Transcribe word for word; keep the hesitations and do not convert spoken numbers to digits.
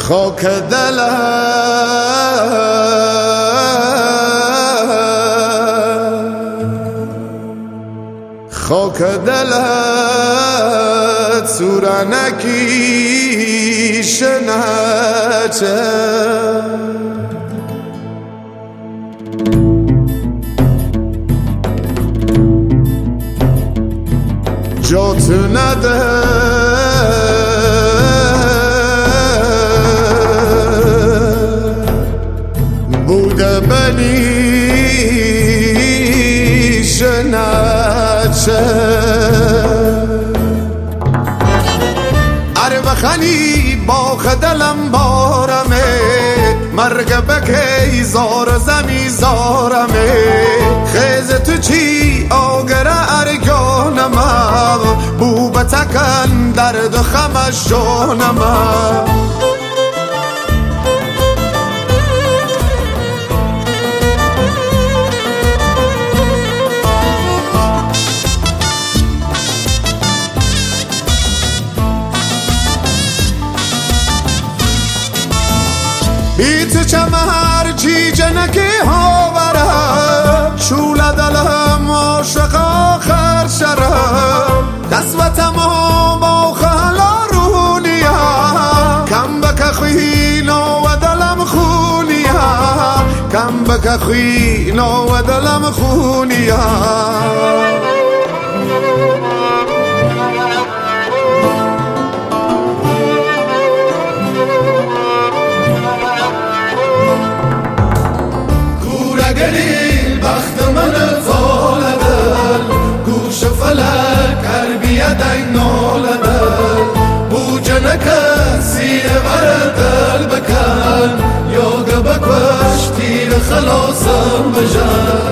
خاک دلت خاک دلت سورانکی شنچه جات نده بوده بنی شنچه اره بخنی باخ دلم بارمه مرگ بکی زار زمی زارمه خیز تو چی آگره ارگانم بو بتکن درد خمش جانم بیت چمهر چی جنکی ها برم شول دلم عاشق آخر شرم قسوتم و با خلا رونیم کم بک خوینا و دلم خونیم کم بک خوینا و دلم خونیم گلیل بخت من زالدل گوش فلک عربیت این نالدل بو جنک سیر دل بکن یا گبکش تیر خلاصم بجن